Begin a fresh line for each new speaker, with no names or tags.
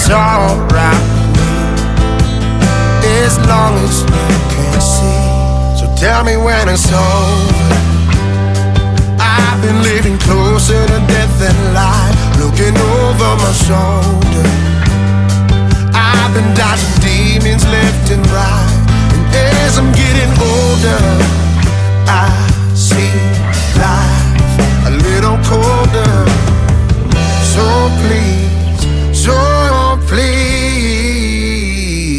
it's alright as long as you can see. So tell me when it's over. I've been living closer to death than life, looking over my shoulder. I've been dodging demons left and right, and as I'm getting older,